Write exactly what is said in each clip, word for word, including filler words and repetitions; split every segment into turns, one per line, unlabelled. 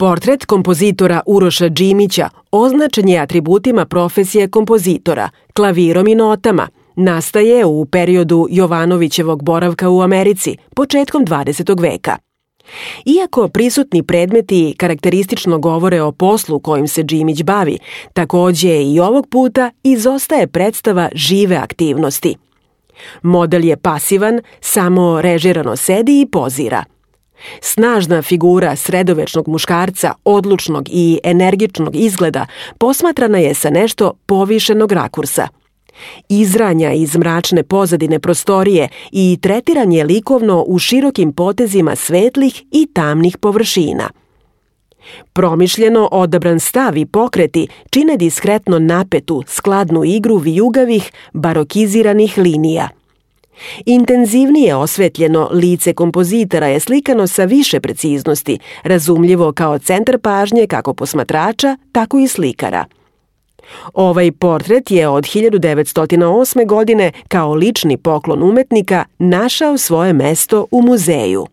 Portret kompozitora Uroša Džimića označen je atributima profesije kompozitora, klavirom i notama. Nastaje u periodu Jovanovićevog boravka u Americi, početkom dvadesetog veka. Iako prisutni predmeti karakteristično govore o poslu kojim se Džimić bavi, takođe i ovog puta izostaje predstava žive aktivnosti. Model je pasivan, samo režirano sedi i pozira. Snažna figura sredovečnog muškarca, odlučnog i energičnog izgleda, posmatrana je sa nešto povišenog rakursa. Izranja iz mračne pozadine prostorije i tretiran je likovno u širokim potezima svetlih i tamnih površina. Promišljeno odabran stav i pokreti čine diskretno napetu, skladnu igru vijugavih, barokiziranih linija. Intenzivnije osvetljeno lice kompozitora je slikano sa više preciznosti, razumljivo kao centar pažnje kako posmatrača, tako i slikara. Ovaj portret je od hiljadu devetsto osme. godine kao lični poklon umetnika našao svoje mesto u muzeju.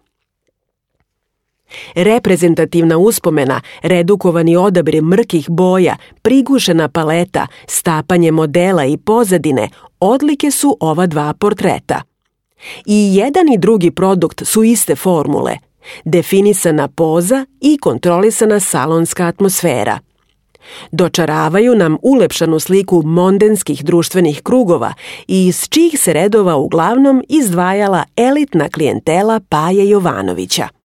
Reprezentativna uspomena, redukovani odabir mrkih boja, prigušena paleta, stapanje modela i pozadine odlike su ova dva portreta. I jedan i drugi produkt su iste formule, definisana poza i kontrolisana salonska atmosfera. Dočaravaju nam ulepšanu sliku mondenskih društvenih krugova iz čijih se redova uglavnom izdvajala elitna klijentela Paje Jovanovića.